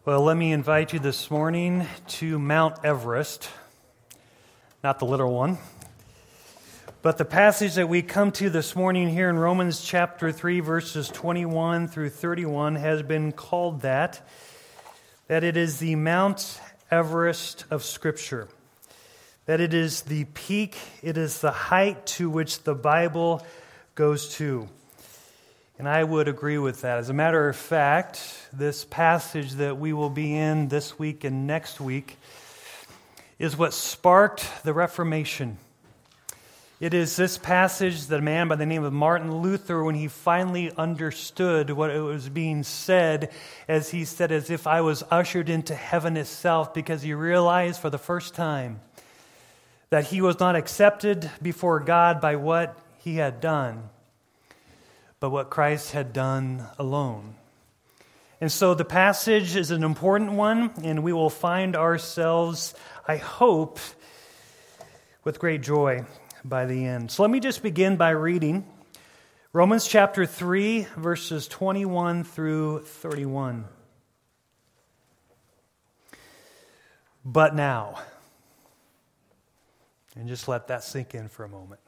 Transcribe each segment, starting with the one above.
Well, let me invite you this morning to Mount Everest, not the literal one, but the passage that we come to this morning here in Romans chapter 3, verses 21 through 31 has been called that it is the Mount Everest of Scripture, that it is the peak, it is the height to which the Bible goes to. And I would agree with that. As a matter of fact, this passage that we will be in this week and next week is what sparked the Reformation. It is this passage that a man by the name of Martin Luther, when he finally understood what it was being said, as he said, as if I was ushered into heaven itself, because he realized for the first time that he was not accepted before God by what he had done, but what Christ had done alone. And so the passage is an important one, and we will find ourselves, I hope, with great joy by the end. So let me just begin by reading Romans chapter 3, verses 21 through 31. But now, and just let that sink in for a moment.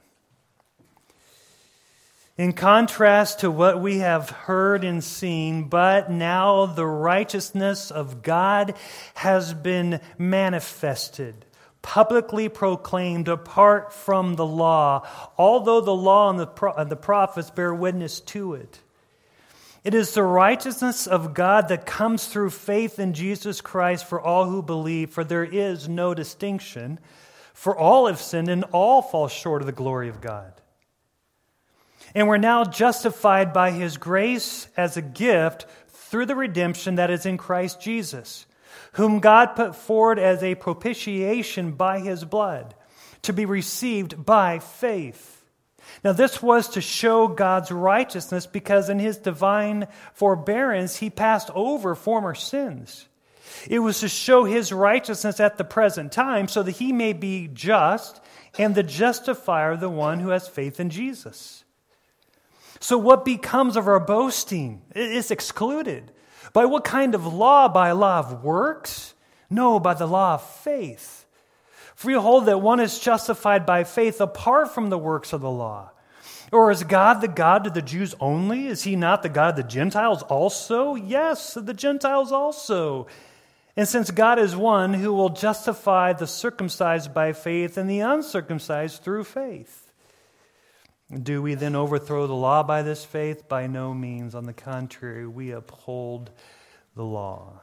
In contrast to what we have heard and seen, but now the righteousness of God has been manifested, publicly proclaimed apart from the law, although the law and the prophets bear witness to it. It is the righteousness of God that comes through faith in Jesus Christ for all who believe, for there is no distinction, for all have sinned and all fall short of the glory of God. And we're now justified by His grace as a gift through the redemption that is in Christ Jesus, whom God put forward as a propitiation by His blood, to be received by faith. Now this was to show God's righteousness, because in His divine forbearance He passed over former sins. It was to show His righteousness at the present time, so that He may be just and the justifier of the one who has faith in Jesus. So what becomes of our boasting? It's excluded. By what kind of law? By law of works? No, by the law of faith. For we hold that one is justified by faith apart from the works of the law. Or is God the God of the Jews only? Is He not the God of the Gentiles also? Yes, the Gentiles also. And since God is one who will justify the circumcised by faith and the uncircumcised through faith. Do we then overthrow the law by this faith? By no means. On the contrary, we uphold the law.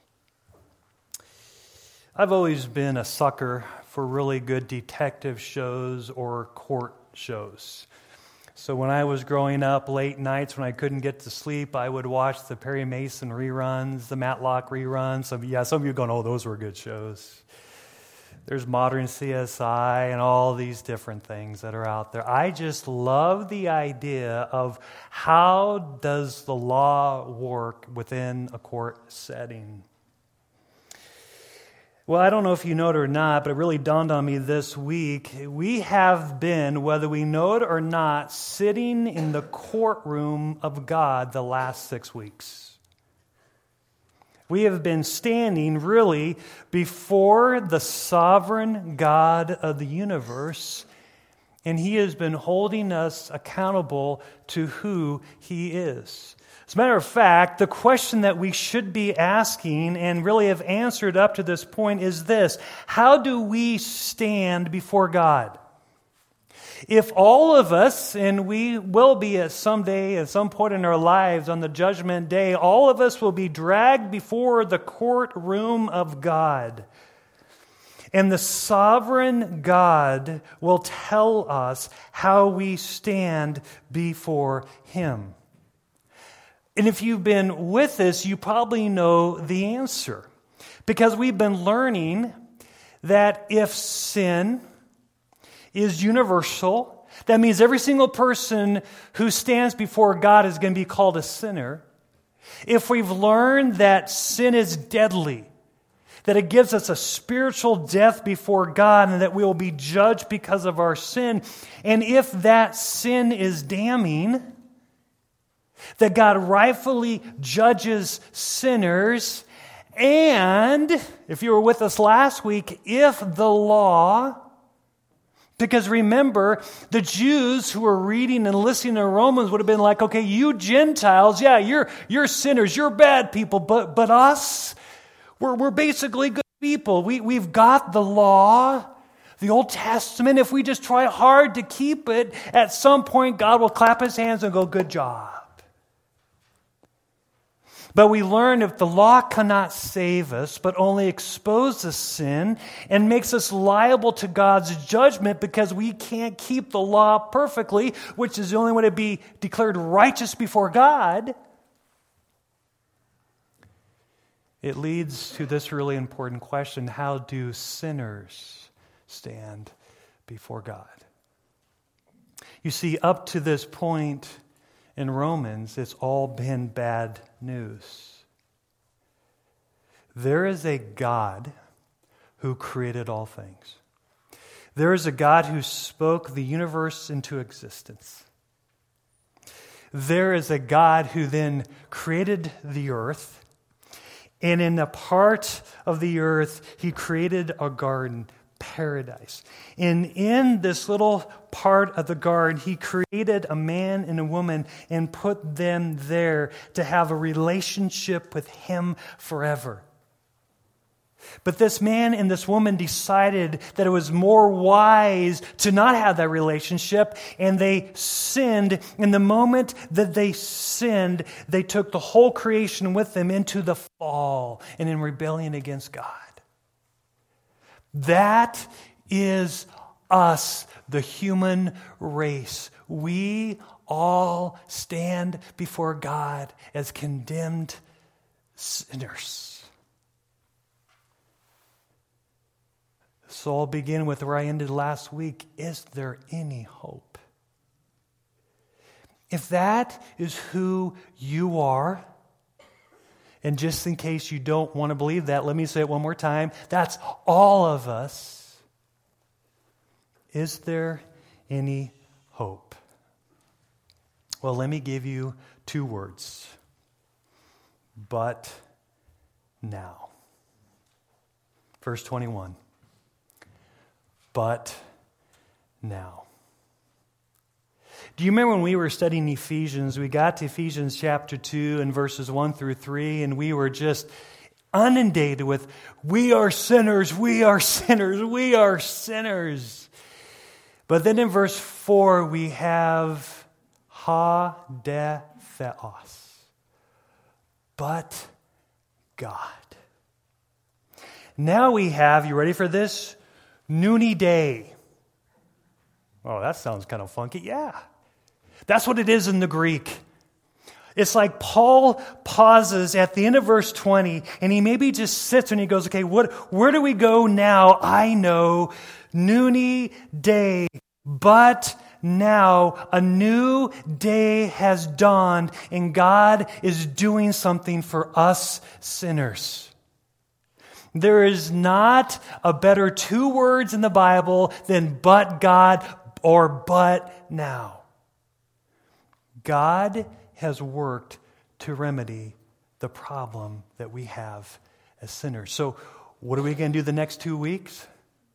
I've always been a sucker for really good detective shows or court shows. So when I was growing up, late nights when I couldn't get to sleep, I would watch the Perry Mason reruns, the Matlock reruns. Some of you are going, oh, those were good shows. There's modern CSI and all these different things that are out there. I just love the idea of how does the law work within a court setting. Well, I don't know if you know it or not, but it really dawned on me this week. We have been, whether we know it or not, sitting in the courtroom of God the last 6 weeks. We have been standing really before the sovereign God of the universe, and He has been holding us accountable to who He is. As a matter of fact, the question that we should be asking and really have answered up to this point is this: how do we stand before God? If all of us, and we will be at some point in our lives on the judgment day, all of us will be dragged before the courtroom of God. And the sovereign God will tell us how we stand before Him. And if you've been with us, you probably know the answer. Because we've been learning that if sin is universal, that means every single person who stands before God is going to be called a sinner. If we've learned that sin is deadly, that it gives us a spiritual death before God and that we will be judged because of our sin, and if that sin is damning, that God rightfully judges sinners And if you were with us last week, if the law, because remember, the Jews who were reading and listening to Romans would have been like, okay, you Gentiles, yeah, you're sinners, you're bad people, but us, we're basically good people. We've got the law, the Old Testament. If we just try hard to keep it, at some point God will clap his hands and go, good job. But we learn if the law cannot save us, but only exposes sin and makes us liable to God's judgment because we can't keep the law perfectly, which is the only way to be declared righteous before God, it leads to this really important question: how do sinners stand before God? You see, up to this point in Romans, it's all been bad news. There is a God who created all things. There is a God who spoke the universe into existence. There is a God who then created the earth, and in a part of the earth, he created a garden, paradise. And in this little part of the garden, he created a man and a woman and put them there to have a relationship with him forever. But this man and this woman decided that it was more wise to not have that relationship, and they sinned. In the moment that they sinned, they took the whole creation with them into the fall and in rebellion against God. That is us, the human race. We all stand before God as condemned sinners. So I'll begin with where I ended last week. Is there any hope? If that is who you are, and just in case you don't want to believe that, let me say it one more time. That's all of us. Is there any hope? Well, let me give you 2 words. But now. Verse 21. But now. Do you remember when we were studying Ephesians, we got to Ephesians chapter 2 and verses 1 through 3, and we were just inundated with, we are sinners, we are sinners, we are sinners. But then in verse 4, we have ha de theos. But God. Now we have, you ready for this? Nuni Day. Oh, that sounds kind of funky. Yeah. That's what it is in the Greek. It's like Paul pauses at the end of verse 20, and he maybe just sits and he goes, okay, where do we go now? I know, Nuni Day, but now a new day has dawned, and God is doing something for us sinners. There is not a better 2 words in the Bible than but God or but now. God has worked to remedy the problem that we have as sinners. So what are we going to do the next 2 weeks?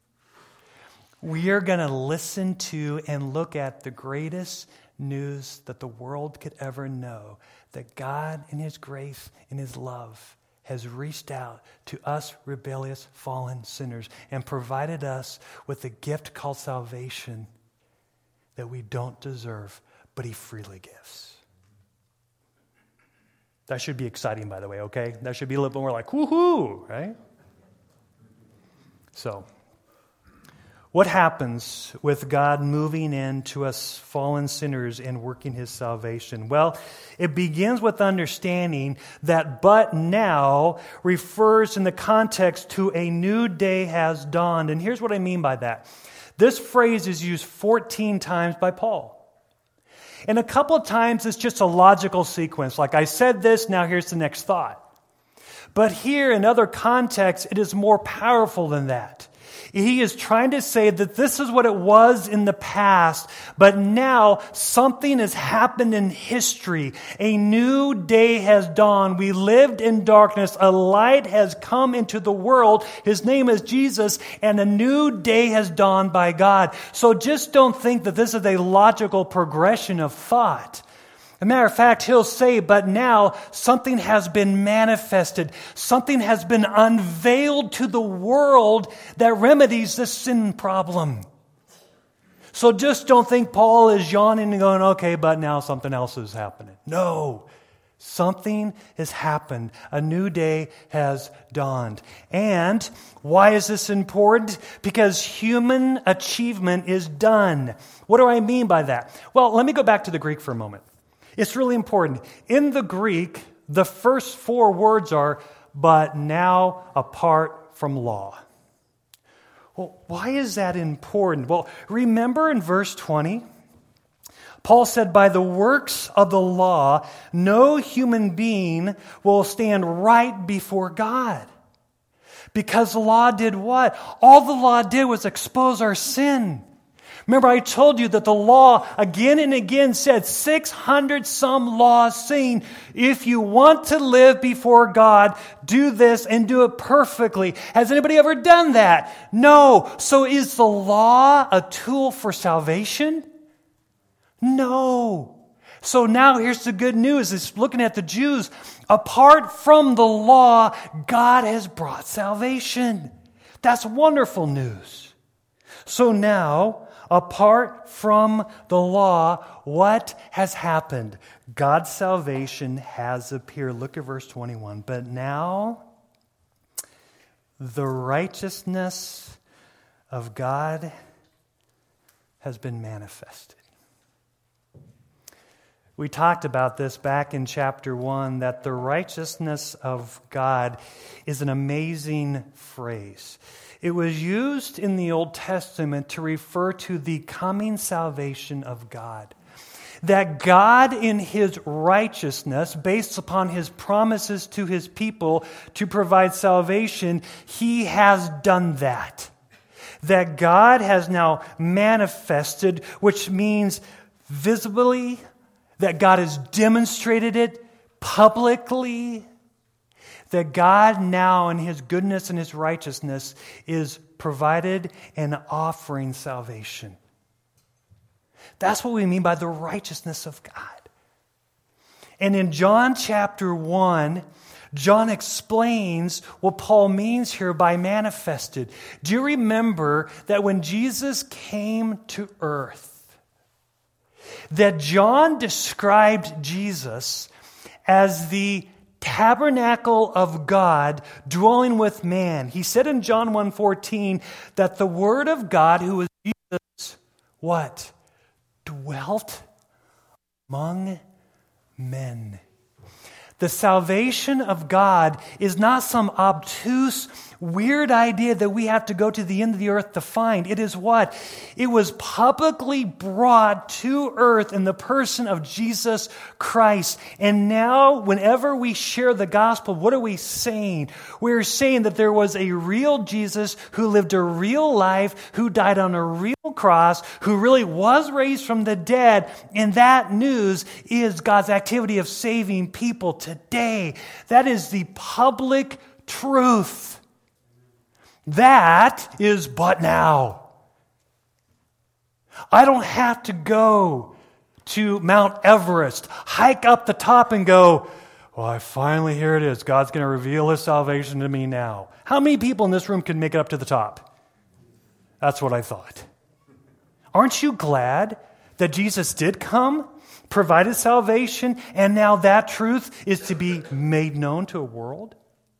We are going to listen to and look at the greatest news that the world could ever know, that God in His grace and His love has reached out to us rebellious, fallen sinners and provided us with a gift called salvation that we don't deserve, but He freely gives. That should be exciting, by the way, okay? That should be a little bit more like, woohoo, right? So, what happens with God moving into us fallen sinners and working His salvation? Well, it begins with understanding that but now refers in the context to a new day has dawned. And here's what I mean by that. This phrase is used 14 times by Paul. And a couple of times it's just a logical sequence. Like I said this, now here's the next thought. But here in other contexts, it is more powerful than that. He is trying to say that this is what it was in the past, but now something has happened in history. A new day has dawned. We lived in darkness. A light has come into the world. His name is Jesus, and a new day has dawned by God. So just don't think that this is a logical progression of thought. As a matter of fact, he'll say, but now something has been manifested. Something has been unveiled to the world that remedies this sin problem. So just don't think Paul is yawning and going, okay, but now something else is happening. No, something has happened. A new day has dawned. And why is this important? Because human achievement is done. What do I mean by that? Well, let me go back to the Greek for a moment. It's really important. In the Greek, the first 4 words are, but now apart from law. Well, why is that important? Well, remember in verse 20, Paul said, by the works of the law, no human being will stand right before God. Because the law did what? All the law did was expose our sin. Remember, I told you that the law again and again said 600 some laws saying, if you want to live before God, do this and do it perfectly. Has anybody ever done that? No. So is the law a tool for salvation? No. So now here's the good news. It's looking at the Jews. Apart from the law, God has brought salvation. That's wonderful news. So now, apart from the law, what has happened? God's salvation has appeared. Look at verse 21. But now, the righteousness of God has been manifested. We talked about this back in chapter 1, that the righteousness of God is an amazing phrase. It was used in the Old Testament to refer to the coming salvation of God. That God in His righteousness, based upon His promises to His people to provide salvation, He has done that. That God has now manifested, which means visibly, that God has demonstrated it publicly, that God now in His goodness and His righteousness is provided and offering salvation. That's what we mean by the righteousness of God. And in John chapter 1, John explains what Paul means here by manifested. Do you remember that when Jesus came to earth, that John described Jesus as the tabernacle of God dwelling with man? He said in John 1:14 that the Word of God, who was Jesus, what? Dwelt among men. The salvation of God is not some obtuse, weird idea that we have to go to the end of the earth to find. It is what? It was publicly brought to earth in the person of Jesus Christ. And now, whenever we share the gospel, what are we saying? We're saying that there was a real Jesus who lived a real life, who died on a real cross, who really was raised from the dead. And that news is God's activity of saving people today. That is the public truth. That is but now. I don't have to go to Mount Everest, hike up the top and go, well, here it is. God's going to reveal His salvation to me now. How many people in this room can make it up to the top? That's what I thought. Aren't you glad that Jesus did come, provided salvation, and now that truth is to be made known to a world?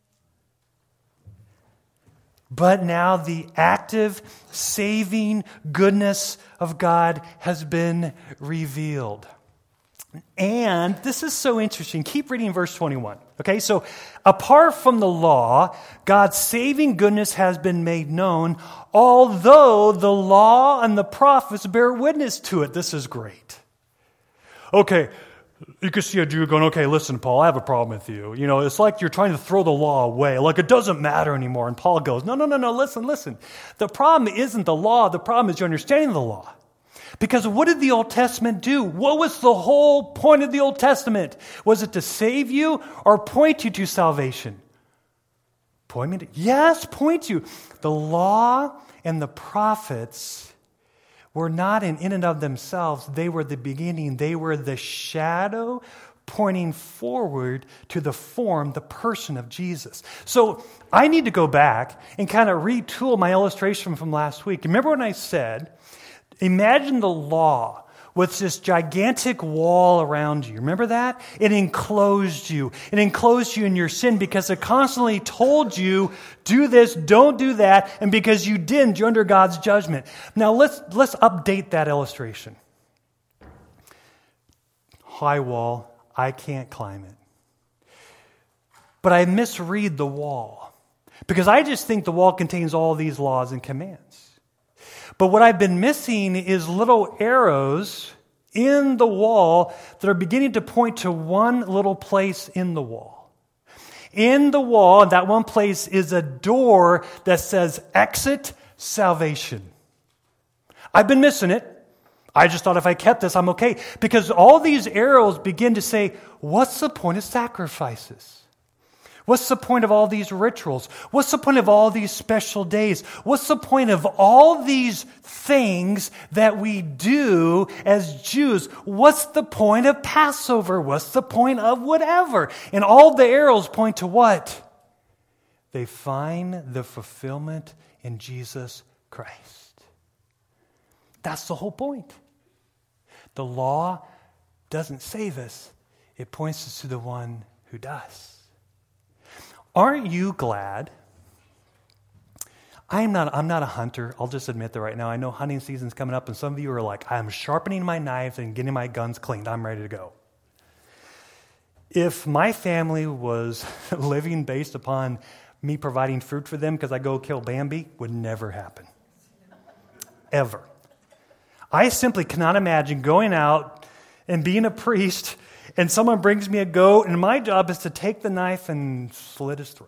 But now the active, saving goodness of God has been revealed. And this is so interesting. Keep reading verse 21. Okay, so apart from the law, God's saving goodness has been made known, although the law and the prophets bear witness to it. This is great. Okay, You could see a Jew going, okay, listen, Paul, I have a problem with you. It's like you're trying to throw the law away, like it doesn't matter anymore. And Paul goes, no, listen. The problem isn't the law. The problem is your understanding of the law. Because what did the Old Testament do? What was the whole point of the Old Testament? Was it to save you or point you to salvation? Point you. The law and the prophets were not in and of themselves. They were the beginning. They were the shadow pointing forward to the form, the person of Jesus. So I need to go back and kind of retool my illustration from last week. Remember when I said, imagine the law with this gigantic wall around you. Remember that? It enclosed you. It enclosed you in your sin because it constantly told you, do this, don't do that, and because you didn't, you're under God's judgment. Now let's update that illustration. High wall, I can't climb it. But I misread the wall because I just think the wall contains all these laws and commands. But what I've been missing is little arrows in the wall that are beginning to point to one little place in the wall. In the wall, that one place is a door that says exit salvation. I've been missing it. I just thought if I kept this, I'm okay. Because all these arrows begin to say, what's the point of sacrifices? What's the point of all these rituals? What's the point of all these special days? What's the point of all these things that we do as Jews? What's the point of Passover? What's the point of whatever? And all the arrows point to what? They find the fulfillment in Jesus Christ. That's the whole point. The law doesn't save us. It points us to the one who does. Aren't you glad? I'm not a hunter. I'll just admit that right now. I know hunting season's coming up, and some of you are like, I'm sharpening my knives and getting my guns cleaned. I'm ready to go. If my family was living based upon me providing fruit for them because I go kill Bambi, would never happen. Ever. I simply cannot imagine going out and being a priest and someone brings me a goat, and my job is to take the knife and slit his throat.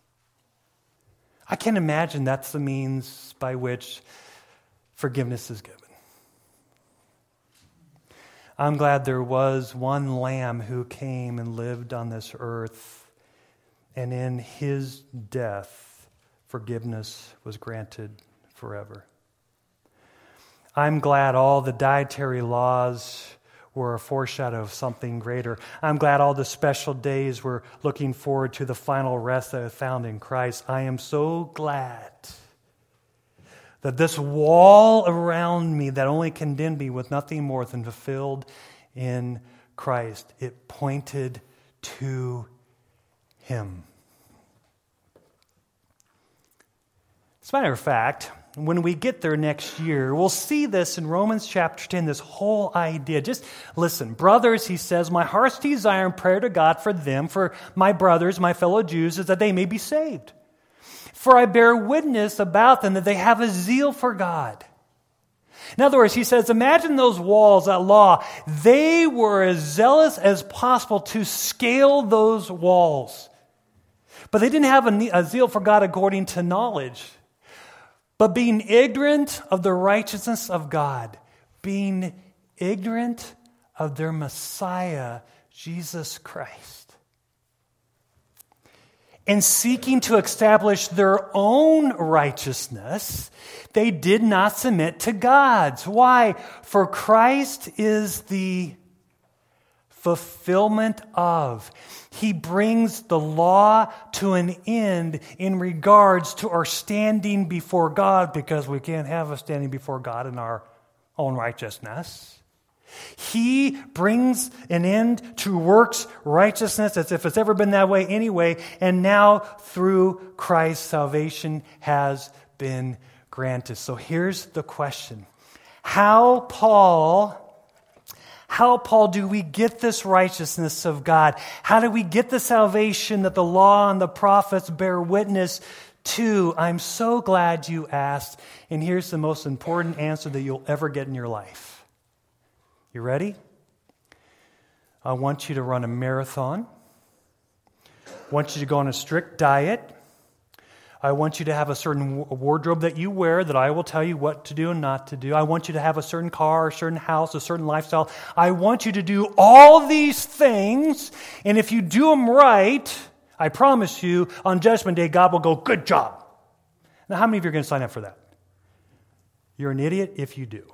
I can't imagine that's the means by which forgiveness is given. I'm glad there was one lamb who came and lived on this earth, and in his death, forgiveness was granted forever. I'm glad all the dietary laws were a foreshadow of something greater. I'm glad all the special days were looking forward to the final rest that I found in Christ. I am so glad that this wall around me that only condemned me was nothing more than fulfilled in Christ. It pointed to Him. As a matter of fact, when we get there next year, we'll see this in Romans chapter 10, this whole idea. Just listen. Brothers, he says, my heart's desire and prayer to God for them, for my brothers, my fellow Jews, is that they may be saved. For I bear witness about them that they have a zeal for God. In other words, he says, imagine those walls, that law. They were as zealous as possible to scale those walls. But they didn't have a zeal for God according to knowledge. But being ignorant of the righteousness of God, being ignorant of their Messiah, Jesus Christ, and seeking to establish their own righteousness, they did not submit to God's. Why? For Christ is the fulfillment of. He brings the law to an end in regards to our standing before God, because we can't have a standing before God in our own righteousness. He brings an end to works righteousness, as if it's ever been that way anyway, and now through Christ, salvation has been granted. So here's the question. How, Paul, do we get this righteousness of God? How do we get the salvation that the law and the prophets bear witness to? I'm so glad you asked. And here's the most important answer that you'll ever get in your life. You ready? I want you to run a marathon. I want you to go on a strict diet. I want you to have a certain wardrobe that you wear that I will tell you what to do and not to do. I want you to have a certain car, a certain house, a certain lifestyle. I want you to do all these things, and if you do them right, I promise you, on Judgment Day, God will go, good job. Now, how many of you are going to sign up for that? You're an idiot if you do.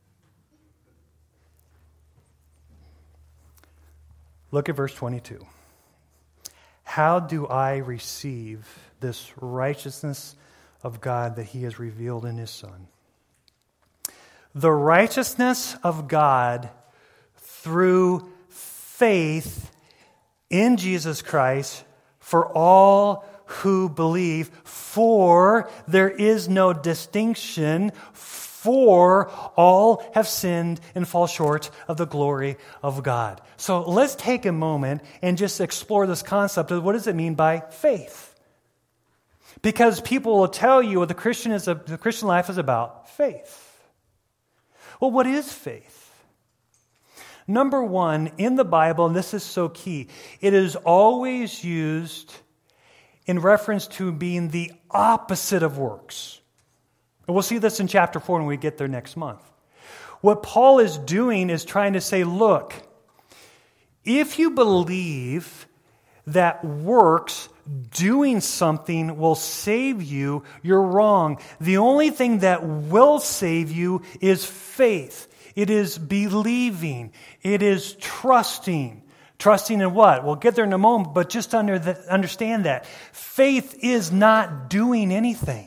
Look at verse 22. How do I receive this righteousness of God that He has revealed in His Son? The righteousness of God through faith in Jesus Christ for all who believe, for there is no distinction, for all have sinned and fall short of the glory of God. So let's take a moment and just explore this concept of what does it mean by faith? Because people will tell you the Christian life is about faith. Well, what is faith? Number one, in the Bible, and this is so key, it is always used in reference to being the opposite of works. And we'll see this in chapter 4 when we get there next month. What Paul is doing is trying to say, look, if you believe that works, doing something will save you, you're wrong. The only thing that will save you is faith. It is believing. It is trusting. Trusting in what? We'll get there in a moment, but just understand that. Faith is not doing anything.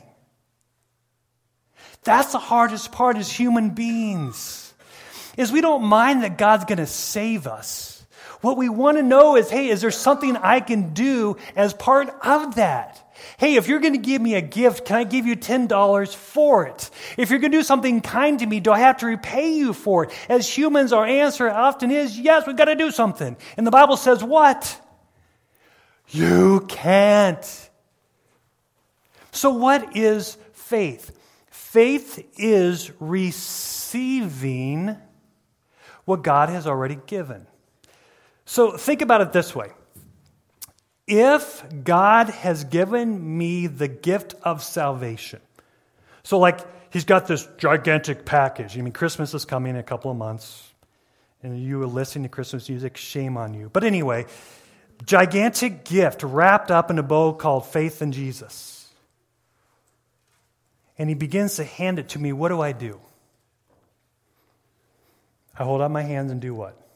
That's the hardest part as human beings, is we don't mind that God's going to save us. What we want to know is, hey, is there something I can do as part of that? Hey, if you're going to give me a gift, can I give you $10 for it? If you're going to do something kind to me, do I have to repay you for it? As humans, our answer often is, yes, we've got to do something. And the Bible says what? You can't. So what is faith? Faith is receiving what God has already given. So think about it this way. If God has given me the gift of salvation, so like He's got this gigantic package. I mean, Christmas is coming in a couple of months, and you are listening to Christmas music, shame on you. But anyway, gigantic gift wrapped up in a bow called faith in Jesus. And He begins to hand it to me. What do? I hold out my hands and do what?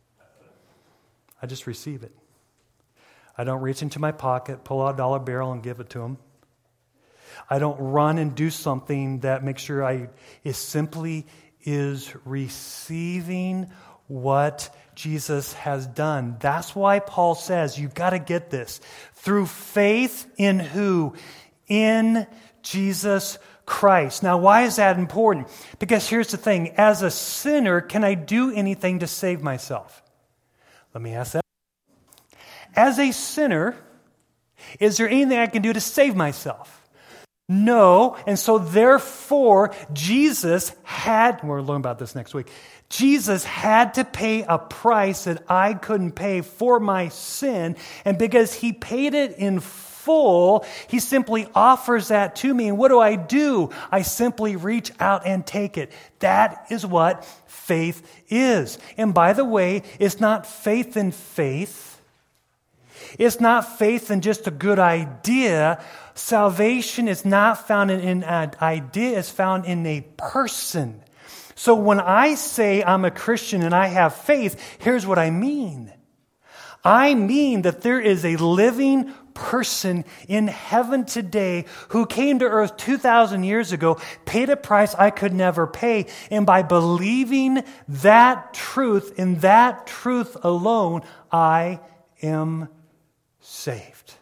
I just receive it. I don't reach into my pocket, pull out a dollar bill and give it to Him. I don't run and do something that makes sure it simply is receiving what Jesus has done. That's why Paul says, you've got to get this. Through faith in who? In Jesus Christ. Now, why is that important? Because here's the thing. As a sinner, can I do anything to save myself? Let me ask that. As a sinner, is there anything I can do to save myself? No. And so therefore, Jesus had, we're learning about this next week, Jesus had to pay a price that I couldn't pay for my sin. And because He paid it in full, He simply offers that to me. And what do? I simply reach out and take it. That is what faith is. And by the way, it's not faith in faith. It's not faith in just a good idea. Salvation is not found in an idea. It's found in a person. So when I say I'm a Christian and I have faith, here's what I mean. I mean that there is a living person in heaven today who came to earth 2,000 years ago, paid a price I could never pay, and by believing that truth, in that truth alone, I am saved.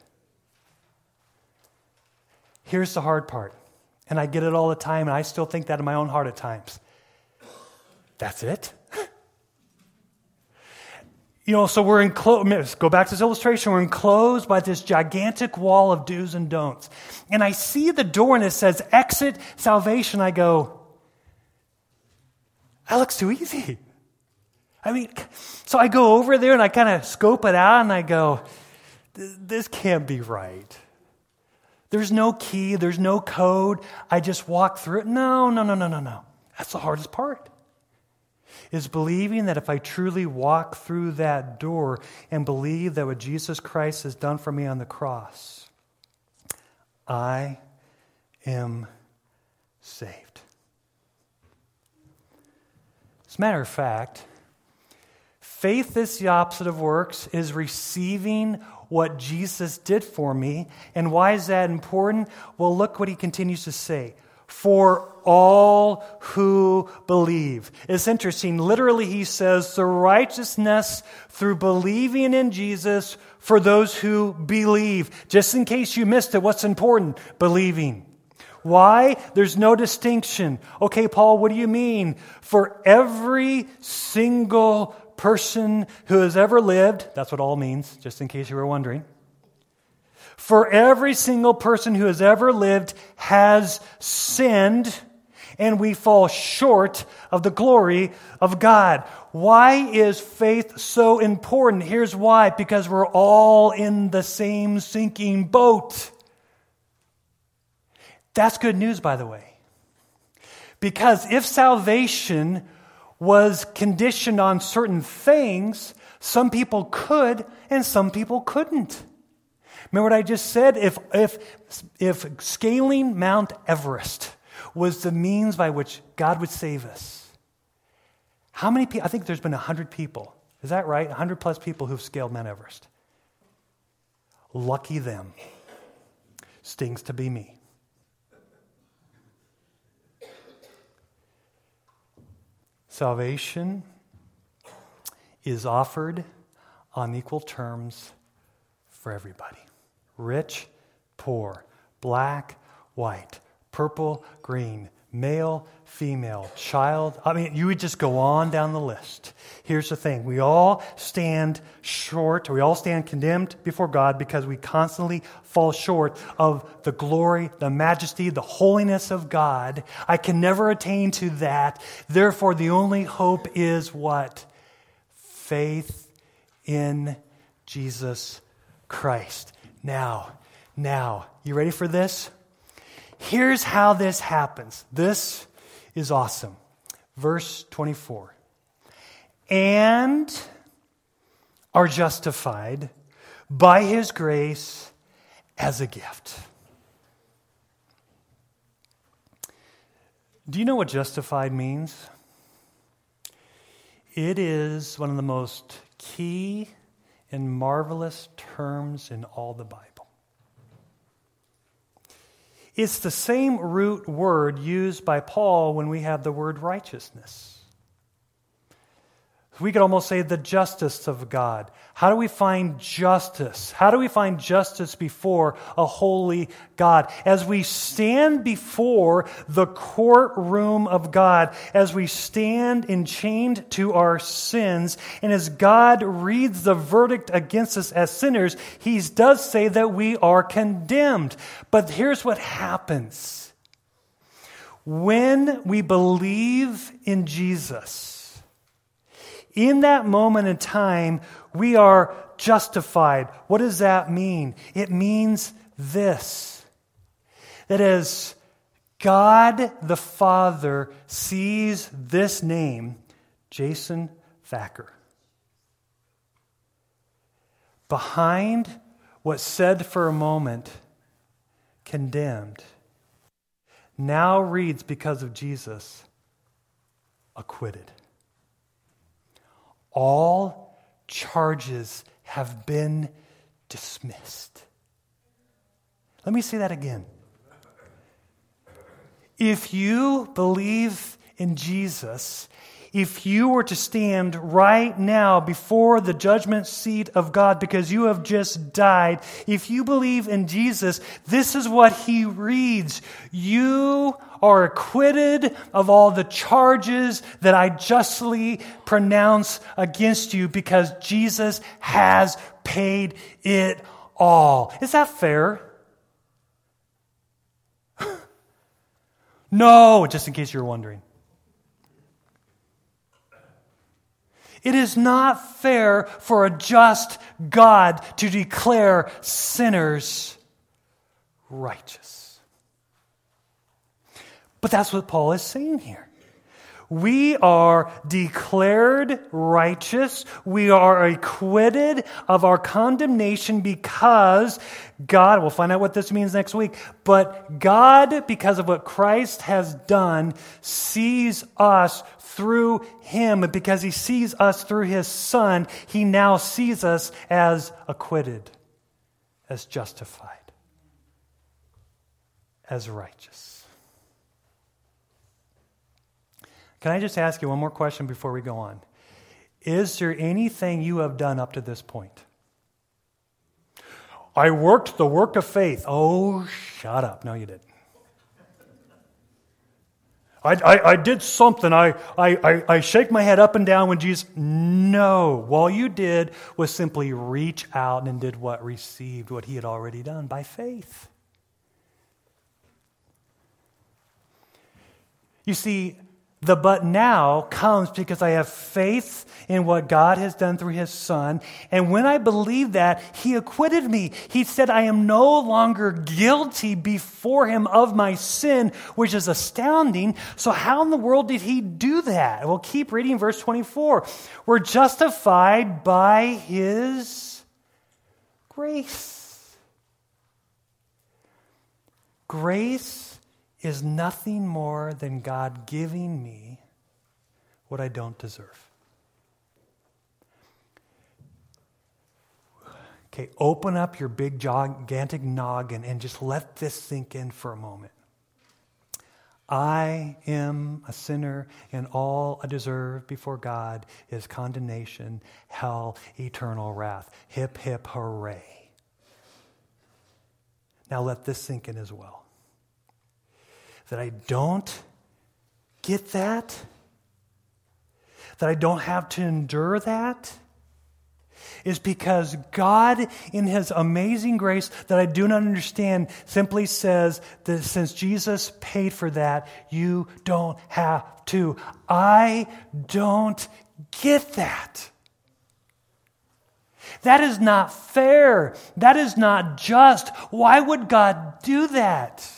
Here's the hard part, and I get it all the time, and I still think that in my own heart at times. That's it? So we're enclosed. Go back to this illustration. We're enclosed by this gigantic wall of do's and don'ts. And I see the door and it says, exit salvation. I go, that looks too easy. I mean, so I go over there and I kind of scope it out and I go, this can't be right. There's no key, there's no code. I just walk through it. No. That's the hardest part. Is believing that if I truly walk through that door and believe that what Jesus Christ has done for me on the cross, I am saved. As a matter of fact, faith is the opposite of works, is receiving what Jesus did for me. And why is that important? Well, look what he continues to say. For all who believe. It's interesting. Literally, he says the righteousness through believing in Jesus for those who believe. Just in case you missed it, what's important? Believing. Why? There's no distinction. Okay, Paul, what do you mean? For every single person who has ever lived, that's what all means, just in case you were wondering. For every single person who has ever lived has sinned, and we fall short of the glory of God. Why is faith so important? Here's why. Because we're all in the same sinking boat. That's good news, by the way. Because if salvation was conditioned on certain things, some people could and some people couldn't. Remember what I just said? If scaling Mount Everest was the means by which God would save us, how many people? I think there's been 100 people. Is that right? 100 plus people who've scaled Mount Everest. Lucky them. Stings to be me. Salvation is offered on equal terms for everybody. Rich, poor, black, white, purple, green, male, female, child. I mean, you would just go on down the list. Here's the thing. We all stand short, or we all stand condemned before God because we constantly fall short of the glory, the majesty, the holiness of God. I can never attain to that. Therefore, the only hope is what? Faith in Jesus Christ. Now, you ready for this? Here's how this happens. This is awesome. Verse 24. And are justified by His grace as a gift. Do you know what justified means? It is one of the most key and marvelous terms in all the Bible. It's the same root word used by Paul when we have the word righteousness. We could almost say the justice of God. How do we find justice? How do we find justice before a holy God? As we stand before the courtroom of God, as we stand enchained to our sins, and as God reads the verdict against us as sinners, He does say that we are condemned. But here's what happens. When we believe in Jesus, in that moment in time, we are justified. What does that mean? It means this. That as God the Father sees this name, Jason Thacker, behind what's said for a moment, condemned, now reads because of Jesus, acquitted. All charges have been dismissed. Let me say that again. If you believe in Jesus, if you were to stand right now before the judgment seat of God because you have just died, if you believe in Jesus, this is what He reads. You are acquitted of all the charges that I justly pronounce against you because Jesus has paid it all. Is that fair? No, just in case you're wondering. It is not fair for a just God to declare sinners righteous. But that's what Paul is saying here. We are declared righteous. We are acquitted of our condemnation because God, we'll find out what this means next week, but God, because of what Christ has done, sees us through Him. Because He sees us through His Son, He now sees us as acquitted, as justified, as righteous. Can I just ask you one more question before we go on? Is there anything you have done up to this point? I worked the work of faith. Oh, shut up. No, you didn't. I did something. I shake my head up and down when Jesus... No. All you did was simply reach out and did what? Received what He had already done by faith. You see, the but now comes because I have faith in what God has done through His Son. And when I believe that, He acquitted me. He said, I am no longer guilty before Him of my sin, which is astounding. So how in the world did He do that? Well, keep reading verse 24. We're justified by His grace. Grace is nothing more than God giving me what I don't deserve. Okay, open up your big, gigantic noggin and just let this sink in for a moment. I am a sinner, and all I deserve before God is condemnation, hell, eternal wrath. Hip, hip, hooray. Now let this sink in as well. That I don't get that I don't have to endure that, is because God, in His amazing grace that I do not understand, simply says that since Jesus paid for that, you don't have to. I don't get that. That is not fair. That is not just. Why would God do that?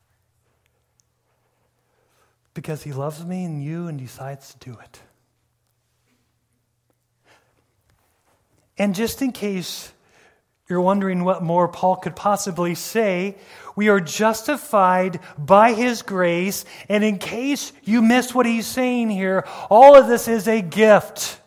Because He loves me and you and decides to do it. And just in case you're wondering what more Paul could possibly say, we are justified by His grace. And in case you missed what he's saying here, all of this is a gift.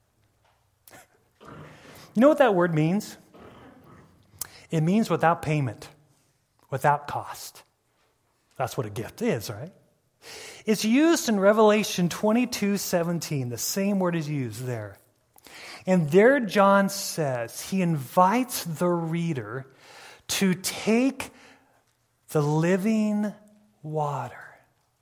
You know what that word means? It means without payment, without cost. That's what a gift is, right? It's used in Revelation 22:17. The same word is used there. And there John says, he invites the reader to take the living water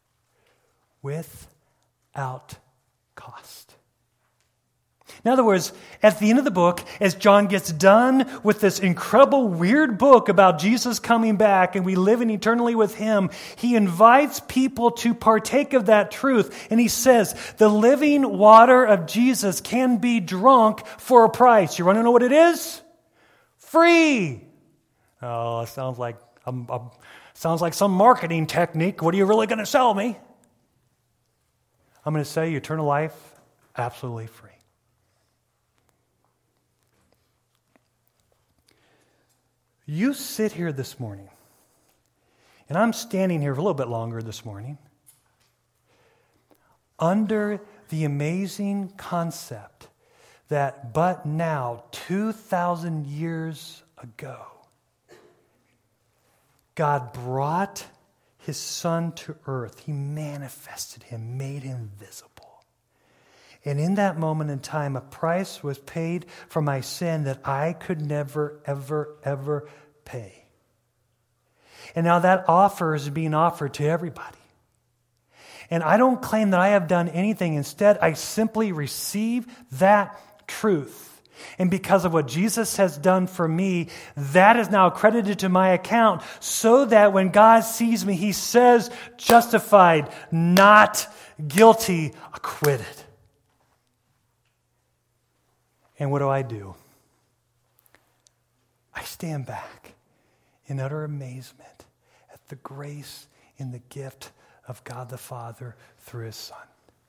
without cost. In other words, at the end of the book, as John gets done with this incredible, weird book about Jesus coming back and we living eternally with Him, he invites people to partake of that truth. And he says, the living water of Jesus can be drunk for a price. You want to know what it is? Free. Oh, it sounds like some marketing technique. What are you really going to sell me? I'm going to say eternal life, absolutely free. You sit here this morning, and I'm standing here for a little bit longer this morning, under the amazing concept that but now, 2,000 years ago, God brought His Son to earth. He manifested Him, made Him visible. And in that moment in time, a price was paid for my sin that I could never, ever, ever pay. And now that offer is being offered to everybody. And I don't claim that I have done anything. Instead, I simply receive that truth. And because of what Jesus has done for me, that is now credited to my account so that when God sees me, He says, justified, not guilty, acquitted. And what do? I stand back in utter amazement at the grace and the gift of God the Father through his Son.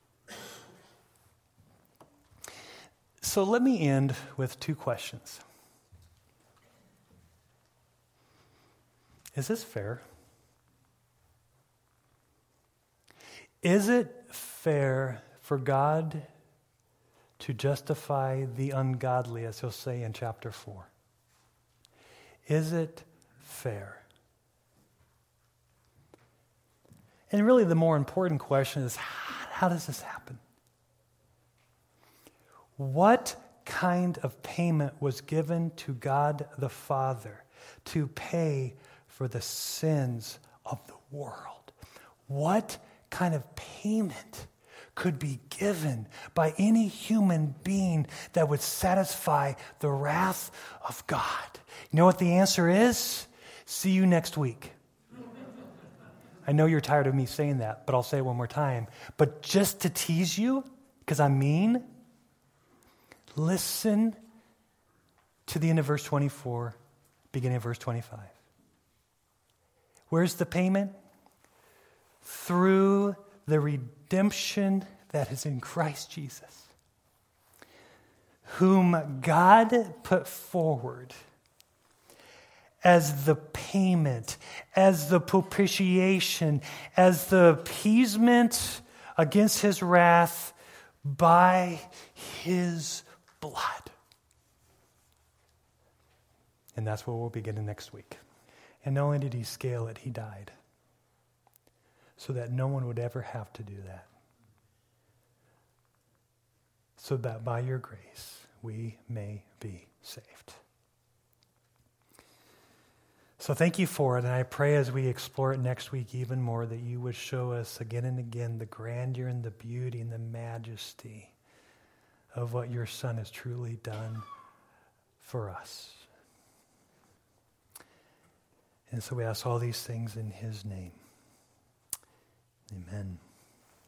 So let me end with two questions. Is this fair? Is it fair for God to justify the ungodly, as he'll say in chapter 4? Is it fair? And really the more important question is, how does this happen? What kind of payment was given to God the Father to pay for the sins of the world? What kind of payment could be given by any human being that would satisfy the wrath of God? You know what the answer is? See you next week. I know you're tired of me saying that, but I'll say it one more time. But just to tease you, because I'm mean, listen to the end of verse 24, beginning of verse 25. Where's the payment? Through the redemption that is in Christ Jesus, whom God put forward as the payment, as the propitiation, as the appeasement against his wrath by his blood. And that's what we'll be getting next week. And not only did he scale it, he died, so that no one would ever have to do that. So that by your grace, we may be saved. So thank you for it, and I pray as we explore it next week even more that you would show us again and again the grandeur and the beauty and the majesty of what your Son has truly done for us. And so we ask all these things in his name. Amen.